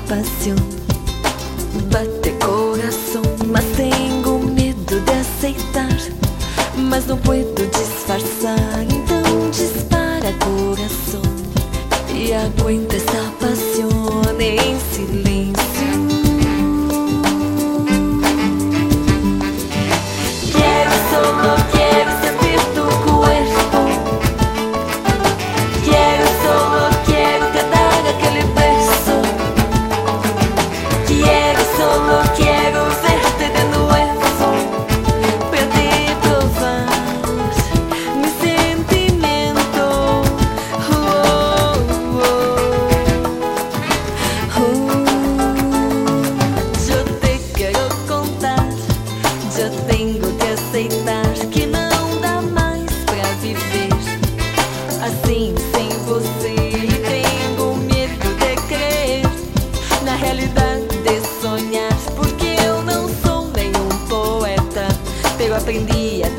pasión. Bate corazón, mas tengo medo de aceitar. Mas não puedo disfarçar, então dispara coração e aguenta esta pasión em silêncio. Quiero, solo quiero sentir tu cuerpo. Quiero, solo quiero cantar aquele verso. Quiero, solo quiero verte de nuevo. Poder provar mi sentimiento. Yo te quiero contar. Eu tenho que aceitar que não dá mais pra viver assim sem você. E tenho medo de crer na realidade de sonhar, porque eu não sou nenhum poeta, pero aprendi a